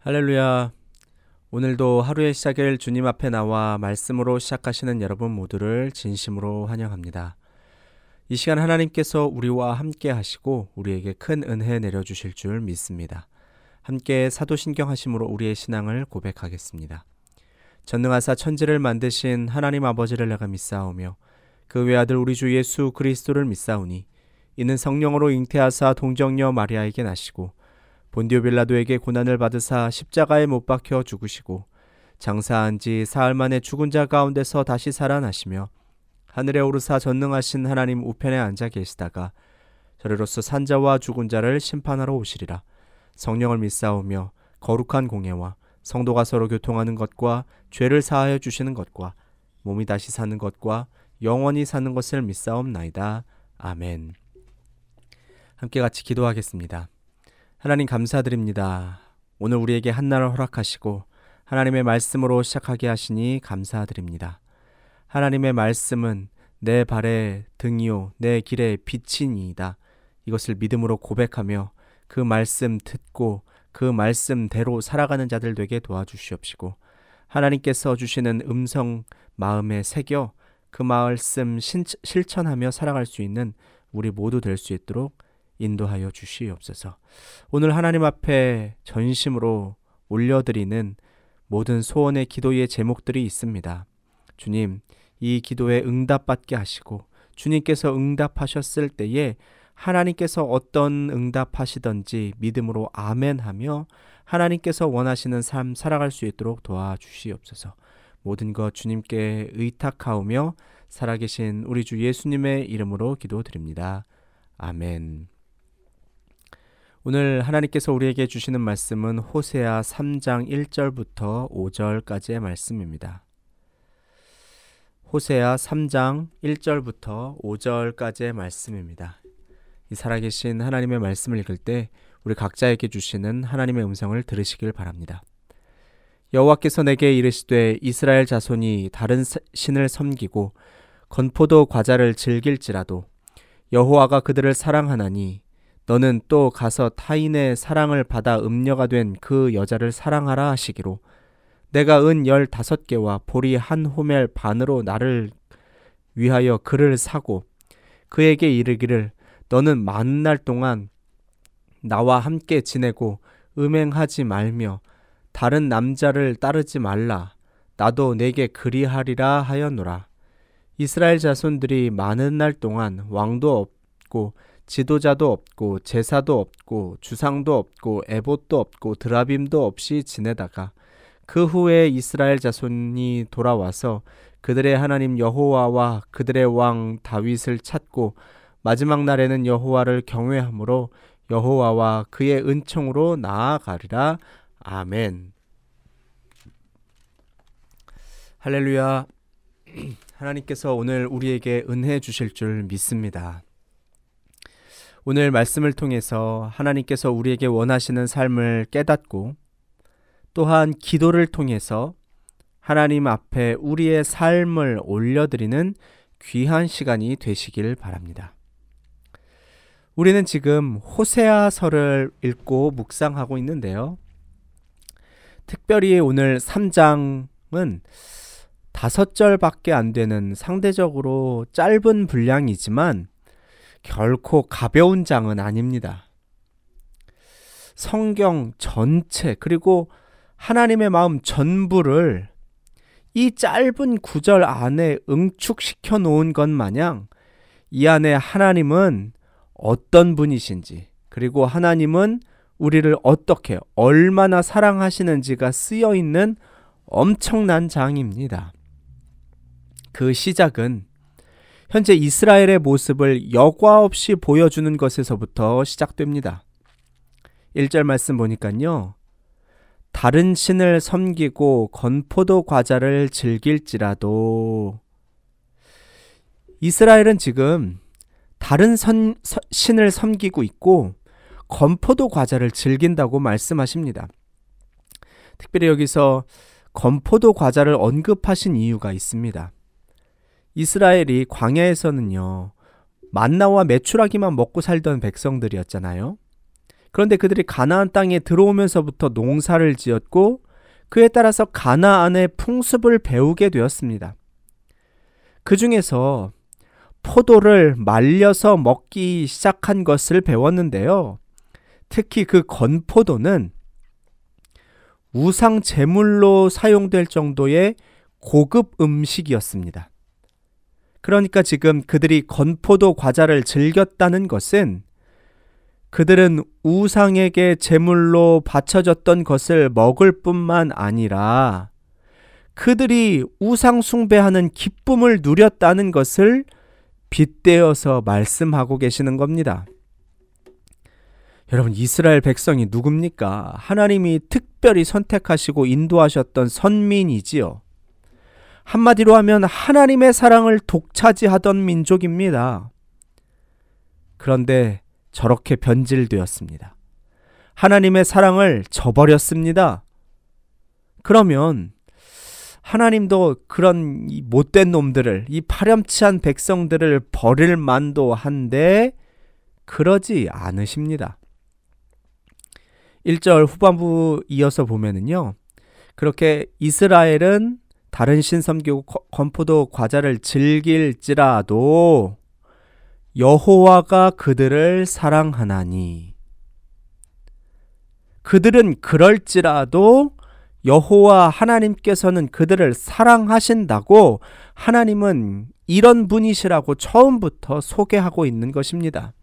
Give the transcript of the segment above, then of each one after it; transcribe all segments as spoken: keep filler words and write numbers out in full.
할렐루야. 오늘도 하루의 시작을 주님 앞에 나와 말씀으로 시작하시는 여러분 모두를 진심으로 환영합니다. 이 시간 하나님께서 우리와 함께 하시고 우리에게 큰 은혜 내려주실 줄 믿습니다. 함께 사도신경 하심으로 우리의 신앙을 고백하겠습니다. 전능하사 천지를 만드신 하나님 아버지를 내가 믿사오며 그 외아들 우리 주 예수 그리스도를 믿사오니 이는 성령으로 잉태하사 동정녀 마리아에게 나시고 본디오 빌라도에게 고난을 받으사 십자가에 못 박혀 죽으시고 장사한 지 사흘 만에 죽은 자 가운데서 다시 살아나시며 하늘에 오르사 전능하신 하나님 우편에 앉아 계시다가 저리로서 산자와 죽은 자를 심판하러 오시리라. 성령을 믿사오며 거룩한 공예와 성도가 서로 교통하는 것과 죄를 사하여 주시는 것과 몸이 다시 사는 것과 영원히 사는 것을 믿사옵나이다. 아멘. 함께 같이 기도하겠습니다. 하나님 감사드립니다. 오늘 우리에게 한날을 허락하시고 하나님의 말씀으로 시작하게 하시니 감사드립니다. 하나님의 말씀은 내 발의 등이요 내 길의 빛이니이다. 이것을 믿음으로 고백하며 그 말씀 듣고 그 말씀대로 살아가는 자들 되게 도와주시옵시고 하나님께서 주시는 음성 마음에 새겨 그 말씀 실천하며 살아갈 수 있는 우리 모두 될 수 있도록 인도하여 주시옵소서. 오늘 하나님 앞에 전심으로 올려드리는 모든 소원의 기도의 제목들이 있습니다. 주님, 이 기도에 응답받게 하시고 주님께서 응답하셨을 때에 하나님께서 어떤 응답하시던지 믿음으로 아멘하며 하나님께서 원하시는 삶 살아갈 수 있도록 도와주시옵소서. 모든 것 주님께 의탁하오며 살아계신 우리 주 예수님의 이름으로 기도드립니다. 아멘. 오늘 하나님께서 우리에게 주시는 말씀은 호세아 삼 장 일 절부터 오 절까지의 말씀입니다. 호세아 삼 장 일 절부터 오 절까지의 말씀입니다. 이 살아계신 하나님의 말씀을 읽을 때 우리 각자에게 주시는 하나님의 음성을 들으시길 바랍니다. 여호와께서 내게 이르시되 이스라엘 자손이 다른 신을 섬기고 건포도 과자를 즐길지라도 여호와가 그들을 사랑하나니 너는 또 가서 타인의 사랑을 받아 음녀가 된 그 여자를 사랑하라 하시기로 내가 은 열다섯 개와 보리 한 호멜 반으로 나를 위하여 그를 사고 그에게 이르기를 너는 많은 날 동안 나와 함께 지내고 음행하지 말며 다른 남자를 따르지 말라. 나도 내게 그리하리라 하였노라. 이스라엘 자손들이 많은 날 동안 왕도 없고 지도자도 없고 제사도 없고 주상도 없고 에봇도 없고 드라빔도 없이 지내다가 그 후에 이스라엘 자손이 돌아와서 그들의 하나님 여호와와 그들의 왕 다윗을 찾고 마지막 날에는 여호와를 경외함으로 여호와와 그의 은총으로 나아가리라. 아멘. 할렐루야. 하나님께서 오늘 우리에게 은혜 주실 줄 믿습니다. 오늘 말씀을 통해서 하나님께서 우리에게 원하시는 삶을 깨닫고 또한 기도를 통해서 하나님 앞에 우리의 삶을 올려드리는 귀한 시간이 되시길 바랍니다. 우리는 지금 호세아서를 읽고 묵상하고 있는데요. 특별히 오늘 삼 장은 다섯 절밖에 안 되는 상대적으로 짧은 분량이지만 결코 가벼운 장은 아닙니다. 성경 전체 그리고 하나님의 마음 전부를 이 짧은 구절 안에 응축시켜 놓은 것 마냥 이 안에 하나님은 어떤 분이신지 그리고 하나님은 우리를 어떻게 얼마나 사랑하시는지가 쓰여 있는 엄청난 장입니다. 그 시작은 현재 이스라엘의 모습을 여과 없이 보여주는 것에서부터 시작됩니다. 일 절 말씀 보니까요. 다른 신을 섬기고 건포도 과자를 즐길지라도 이스라엘은 지금 다른 선, 서, 신을 섬기고 있고 건포도 과자를 즐긴다고 말씀하십니다. 특별히 여기서 건포도 과자를 언급하신 이유가 있습니다. 이스라엘이 광야에서는요 만나와 메추라기만 먹고 살던 백성들이었잖아요. 그런데 그들이 가나안 땅에 들어오면서부터 농사를 지었고 그에 따라서 가나안의 풍습을 배우게 되었습니다. 그 중에서 포도를 말려서 먹기 시작한 것을 배웠는데요. 특히 그 건포도는 우상 제물로 사용될 정도의 고급 음식이었습니다. 그러니까 지금 그들이 건포도 과자를 즐겼다는 것은 그들은 우상에게 제물로 바쳐졌던 것을 먹을 뿐만 아니라 그들이 우상 숭배하는 기쁨을 누렸다는 것을 빗대어서 말씀하고 계시는 겁니다. 여러분, 이스라엘 백성이 누굽니까? 하나님이 특별히 선택하시고 인도하셨던 선민이지요. 한마디로 하면 하나님의 사랑을 독차지하던 민족입니다. 그런데 저렇게 변질되었습니다. 하나님의 사랑을 저버렸습니다. 그러면 하나님도 그런 이 못된 놈들을, 이 파렴치한 백성들을 버릴 만도 한데 그러지 않으십니다. 일 절 후반부 이어서 보면은요, 그렇게 이스라엘은 다른 신 섬기고 건포도 과자를 즐길지라도 여호와가 그들을 사랑하나니, 그들은 그럴지라도 여호와 하나님께서는 그들을 사랑하신다고 하나님은 이런 분이시라고 처음부터 소개하고 있는 것입니다.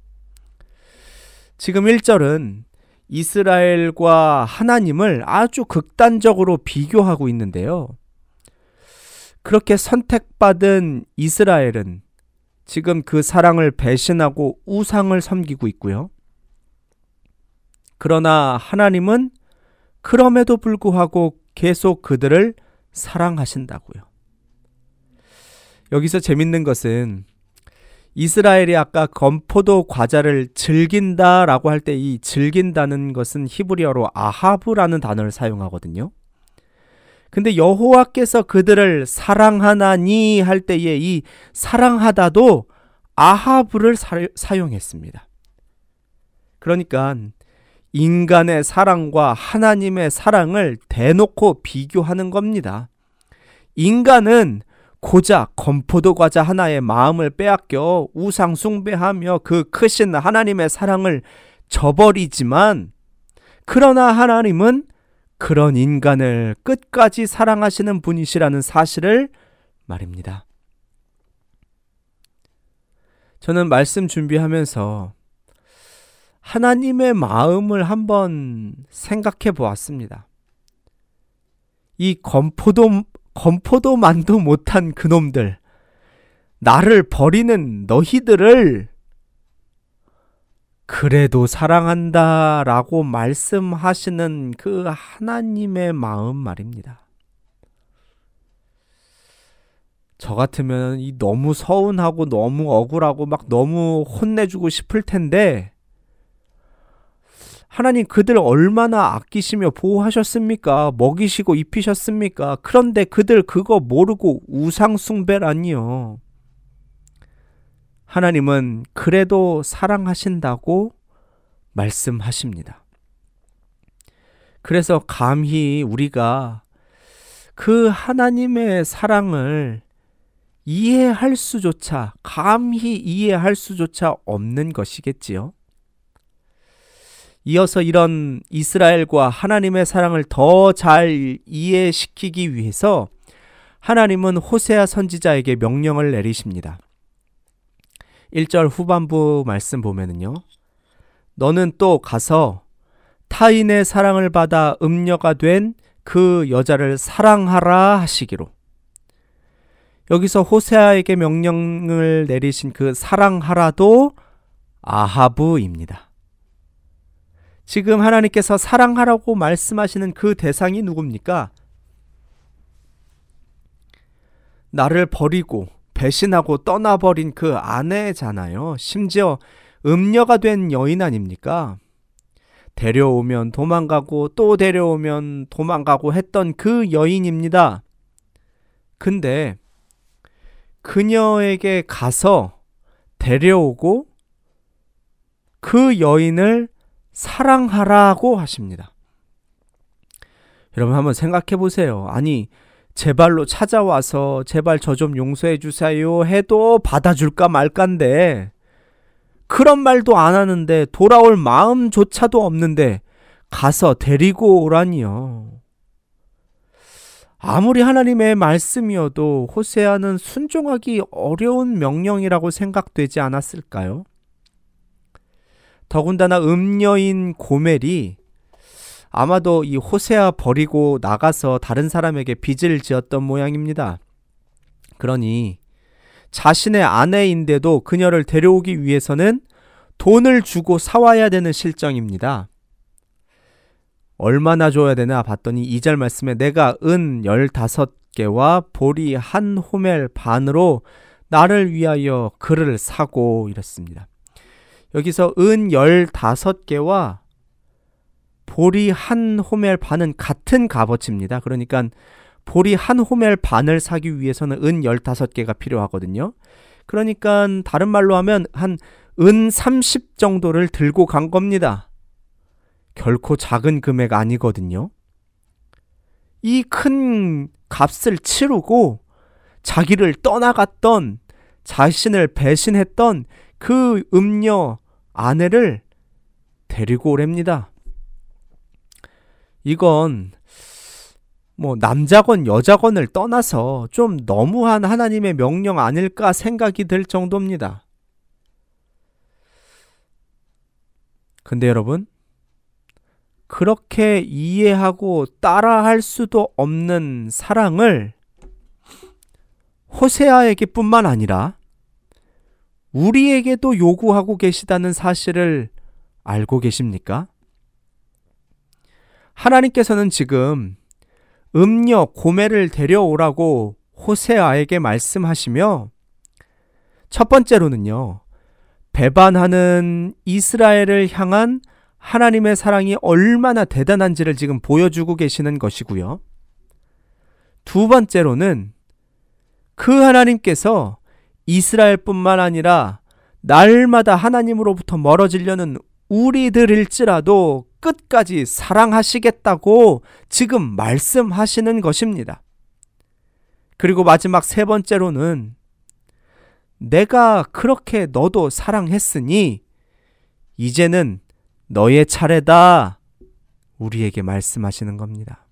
지금 일 절은 이스라엘과 하나님을 아주 극단적으로 비교하고 있는데요. 그렇게 선택받은 이스라엘은 지금 그 사랑을 배신하고 우상을 섬기고 있고요. 그러나 하나님은 그럼에도 불구하고 계속 그들을 사랑하신다고요. 여기서 재밌는 것은 이스라엘이 아까 건포도 과자를 즐긴다라고 할 때 이 즐긴다는 것은 히브리어로 아하브라는 단어를 사용하거든요. 근데 여호와께서 그들을 사랑하나니 할 때에 이 사랑하다도 아하브를 사, 사용했습니다. 그러니까 인간의 사랑과 하나님의 사랑을 대놓고 비교하는 겁니다. 인간은 고작 건포도 과자 하나의 마음을 빼앗겨 우상 숭배하며 그 크신 하나님의 사랑을 저버리지만, 그러나 하나님은 그런 인간을 끝까지 사랑하시는 분이시라는 사실을 말입니다. 저는 말씀 준비하면서 하나님의 마음을 한번 생각해 보았습니다. 이 건포도, 건포도만도 못한 그놈들, 나를 버리는 너희들을 그래도 사랑한다 라고 말씀하시는 그 하나님의 마음 말입니다. 저 같으면 이 너무 서운하고 너무 억울하고 막 너무 혼내주고 싶을 텐데, 하나님 그들 얼마나 아끼시며 보호하셨습니까? 먹이시고 입히셨습니까? 그런데 그들 그거 모르고 우상 숭배라니요. 하나님은 그래도 사랑하신다고 말씀하십니다. 그래서 감히 우리가 그 하나님의 사랑을 이해할 수조차, 감히 이해할 수조차 없는 것이겠지요. 이어서 이런 이스라엘과 하나님의 사랑을 더 잘 이해시키기 위해서 하나님은 호세아 선지자에게 명령을 내리십니다. 일 절 후반부 말씀 보면은요, 너는 또 가서 타인의 사랑을 받아 음녀가 된 그 여자를 사랑하라 하시기로. 여기서 호세아에게 명령을 내리신 그 사랑하라도 아하브입니다. 지금 하나님께서 사랑하라고 말씀하시는 그 대상이 누굽니까? 나를 버리고 배신하고 떠나버린 그 아내잖아요. 심지어 음녀가 된 여인 아닙니까? 데려오면 도망가고 또 데려오면 도망가고 했던 그 여인입니다. 근데 그녀에게 가서 데려오고 그 여인을 사랑하라고 하십니다. 여러분 한번 생각해 보세요. 아니 제발로 찾아와서 제발 저 좀 용서해 주세요 해도 받아줄까 말까인데 그런 말도 안 하는데 돌아올 마음조차도 없는데 가서 데리고 오라니요. 아무리 하나님의 말씀이어도 호세아는 순종하기 어려운 명령이라고 생각되지 않았을까요? 더군다나 음녀인 고멜이 아마도 이 호세아 버리고 나가서 다른 사람에게 빚을 지었던 모양입니다. 그러니 자신의 아내인데도 그녀를 데려오기 위해서는 돈을 주고 사와야 되는 실정입니다. 얼마나 줘야 되나 봤더니 이 절 말씀에 내가 은 열다섯 개와 보리 한 호멜 반으로 나를 위하여 그를 사고 이랬습니다. 여기서 은 열다섯 개와 보리 한 호멜 반은 같은 값어치입니다. 그러니까 보리 한 호멜 반을 사기 위해서는 은 열다섯 개가 필요하거든요. 그러니까 다른 말로 하면 한 은 삼십 정도를 들고 간 겁니다. 결코 작은 금액 아니거든요. 이 큰 값을 치르고 자기를 떠나갔던, 자신을 배신했던 그 음녀 아내를 데리고 오랍니다. 이건 뭐 남자건 여자건을 떠나서 좀 너무한 하나님의 명령 아닐까 생각이 들 정도입니다. 근데 여러분, 그렇게 이해하고 따라할 수도 없는 사랑을 호세아에게 뿐만 아니라 우리에게도 요구하고 계시다는 사실을 알고 계십니까? 하나님께서는 지금 음녀 고멜을 데려오라고 호세아에게 말씀하시며 첫 번째로는요, 배반하는 이스라엘을 향한 하나님의 사랑이 얼마나 대단한지를 지금 보여주고 계시는 것이고요. 두 번째로는 그 하나님께서 이스라엘뿐만 아니라 날마다 하나님으로부터 멀어지려는 우리들일지라도 끝까지 사랑하시겠다고 지금 말씀하시는 것입니다. 그리고 마지막 세 번째로는 내가 그렇게 너도 사랑했으니 이제는 너의 차례다 우리에게 말씀하시는 겁니다.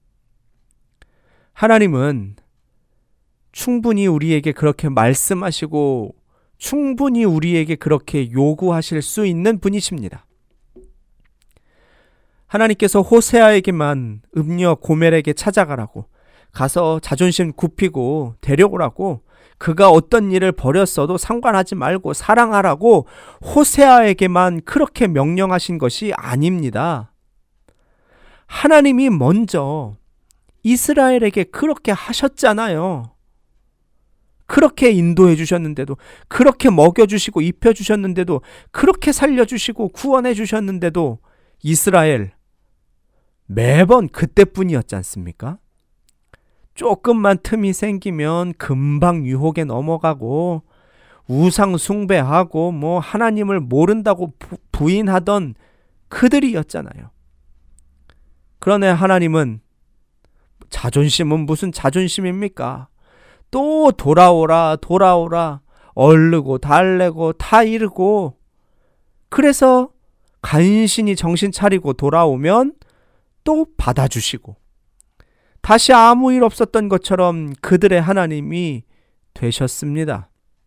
하나님은 충분히 우리에게 그렇게 말씀하시고 충분히 우리에게 그렇게 요구하실 수 있는 분이십니다. 하나님께서 호세아에게만 음녀 고멜에게 찾아가라고, 가서 자존심 굽히고 데려오라고, 그가 어떤 일을 벌였어도 상관하지 말고 사랑하라고 호세아에게만 그렇게 명령하신 것이 아닙니다. 하나님이 먼저 이스라엘에게 그렇게 하셨잖아요. 그렇게 인도해 주셨는데도, 그렇게 먹여주시고 입혀주셨는데도, 그렇게 살려주시고 구원해 주셨는데도 이스라엘 매번 그때뿐이었지 않습니까? 조금만 틈이 생기면 금방 유혹에 넘어가고 우상 숭배하고 뭐 하나님을 모른다고 부, 부인하던 그들이었잖아요. 그러나 하나님은 자존심은 무슨 자존심입니까? 또 돌아오라 돌아오라 얼르고 달래고 다 이르고, 그래서 간신히 정신 차리고 돌아오면 또 받아주시고 다시 아무 일 없었던 것처럼 그들의 하나님이 되셨습니다.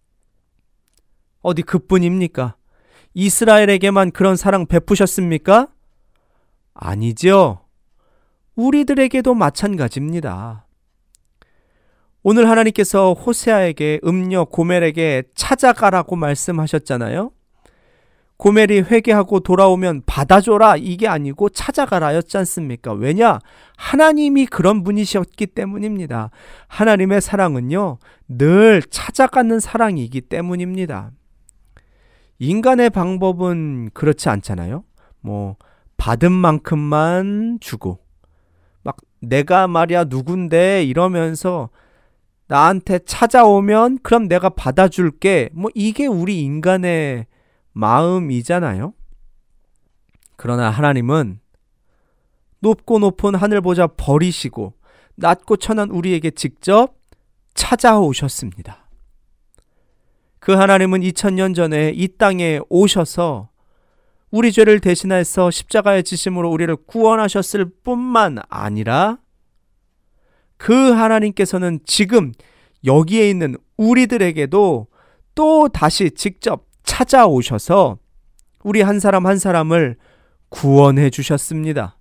어디 그뿐입니까? 이스라엘에게만 그런 사랑 베푸셨습니까? 아니죠. 우리들에게도 마찬가지입니다. 오늘 하나님께서 호세아에게 음녀 고멜에게 찾아가라고 말씀하셨잖아요. 고멜이 회개하고 돌아오면 받아줘라 이게 아니고 찾아가라였지 않습니까? 왜냐? 하나님이 그런 분이셨기 때문입니다. 하나님의 사랑은요, 늘 찾아가는 사랑이기 때문입니다. 인간의 방법은 그렇지 않잖아요. 뭐 받은 만큼만 주고 막 내가 말이야 누군데 이러면서 나한테 찾아오면 그럼 내가 받아줄게, 뭐 이게 우리 인간의 마음이잖아요. 그러나 하나님은 높고 높은 하늘 보좌 버리시고 낮고 천한 우리에게 직접 찾아오셨습니다. 그 하나님은 이천 년 전에 이 땅에 오셔서 우리 죄를 대신해서 십자가의 지심으로 우리를 구원하셨을 뿐만 아니라 그 하나님께서는 지금 여기에 있는 우리들에게도 또 다시 직접 찾아오셔서 우리 한 사람 한 사람을 구원해 주셨습니다.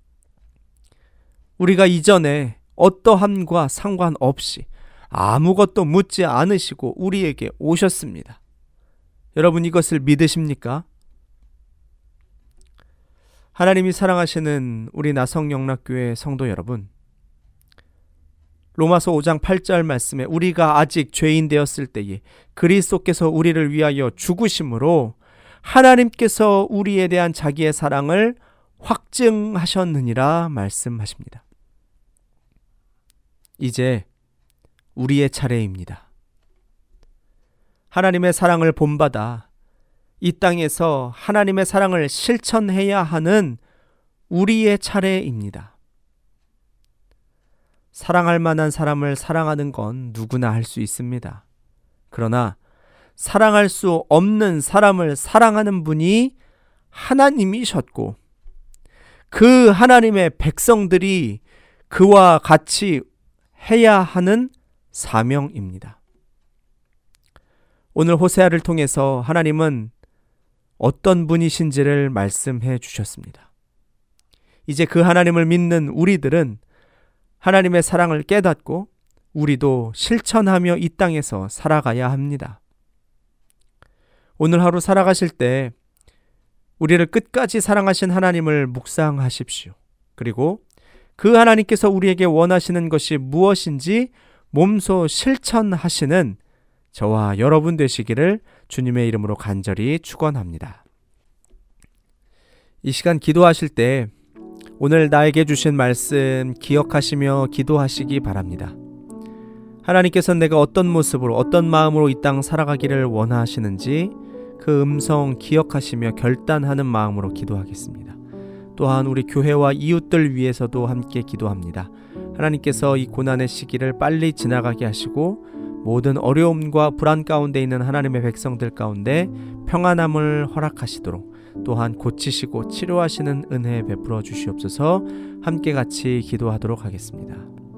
우리가 이전에 어떠함과 상관없이 아무것도 묻지 않으시고 우리에게 오셨습니다. 여러분 이것을 믿으십니까? 하나님이 사랑하시는 우리 나성영락교회 성도 여러분, 로마서 오 장 팔 절 말씀에 우리가 아직 죄인 되었을 때에 그리스도께서 우리를 위하여 죽으심으로 하나님께서 우리에 대한 자기의 사랑을 확증하셨느니라 말씀하십니다. 이제 우리의 차례입니다. 하나님의 사랑을 본받아 이 땅에서 하나님의 사랑을 실천해야 하는 우리의 차례입니다. 사랑할 만한 사람을 사랑하는 건 누구나 할 수 있습니다. 그러나 사랑할 수 없는 사람을 사랑하는 분이 하나님이셨고 그 하나님의 백성들이 그와 같이 해야 하는 사명입니다. 오늘 호세아를 통해서 하나님은 어떤 분이신지를 말씀해 주셨습니다. 이제 그 하나님을 믿는 우리들은 하나님의 사랑을 깨닫고 우리도 실천하며 이 땅에서 살아가야 합니다. 오늘 하루 살아가실 때 우리를 끝까지 사랑하신 하나님을 묵상하십시오. 그리고 그 하나님께서 우리에게 원하시는 것이 무엇인지 몸소 실천하시는 저와 여러분 되시기를 주님의 이름으로 간절히 축원합니다. 이 시간 기도하실 때 오늘 나에게 주신 말씀 기억하시며 기도하시기 바랍니다. 하나님께서는 내가 어떤 모습으로 어떤 마음으로 이 땅 살아가기를 원하시는지 그 음성 기억하시며 결단하는 마음으로 기도하겠습니다. 또한 우리 교회와 이웃들 위해서도 함께 기도합니다. 하나님께서 이 고난의 시기를 빨리 지나가게 하시고 모든 어려움과 불안 가운데 있는 하나님의 백성들 가운데 평안함을 허락하시도록 또한 고치시고 치료하시는 은혜 베풀어 주시옵소서. 함께 같이 기도하도록 하겠습니다.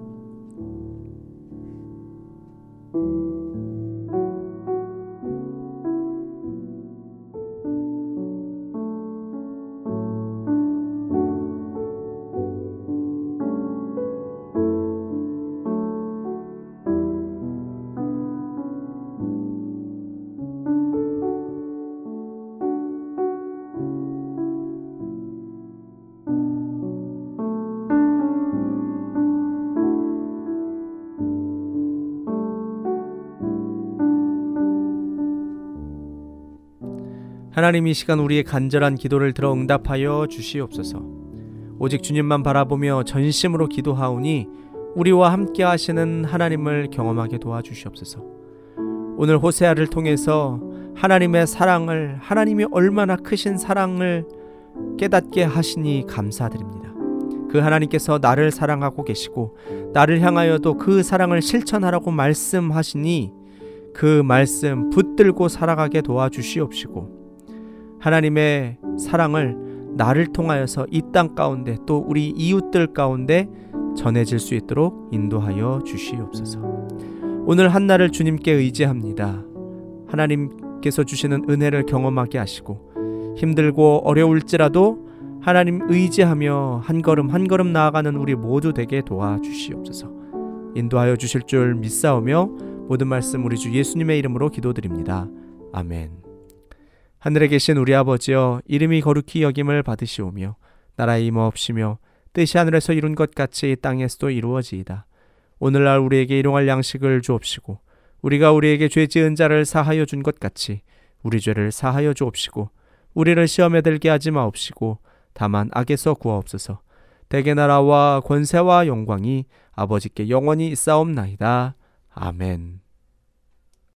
하나님 이 시간 우리의 간절한 기도를 들어 응답하여 주시옵소서. 오직 주님만 바라보며 전심으로 기도하오니 우리와 함께 하시는 하나님을 경험하게 도와주시옵소서. 오늘 호세아를 통해서 하나님의 사랑을, 하나님이 얼마나 크신 사랑을 깨닫게 하시니 감사드립니다. 그 하나님께서 나를 사랑하고 계시고 나를 향하여도 그 사랑을 실천하라고 말씀하시니 그 말씀 붙들고 살아가게 도와주시옵시고 하나님의 사랑을 나를 통하여서 이 땅 가운데 또 우리 이웃들 가운데 전해질 수 있도록 인도하여 주시옵소서. 오늘 한날을 주님께 의지합니다. 하나님께서 주시는 은혜를 경험하게 하시고 힘들고 어려울지라도 하나님 의지하며 한 걸음 한 걸음 나아가는 우리 모두 되게 도와주시옵소서. 인도하여 주실 줄 믿사오며 모든 말씀 우리 주 예수님의 이름으로 기도드립니다. 아멘. 하늘에 계신 우리 아버지여, 이름이 거룩히 여김을 받으시오며 나라의 임하옵시며 뜻이 하늘에서 이룬 것 같이 땅에서도 이루어지이다. 오늘날 우리에게 일용할 양식을 주옵시고 우리가 우리에게 죄 지은 자를 사하여 준 것 같이 우리 죄를 사하여 주옵시고 우리를 시험에 들게 하지 마옵시고 다만 악에서 구하옵소서. 대개 나라와 권세와 영광이 아버지께 영원히 있사옵나이다. 아멘.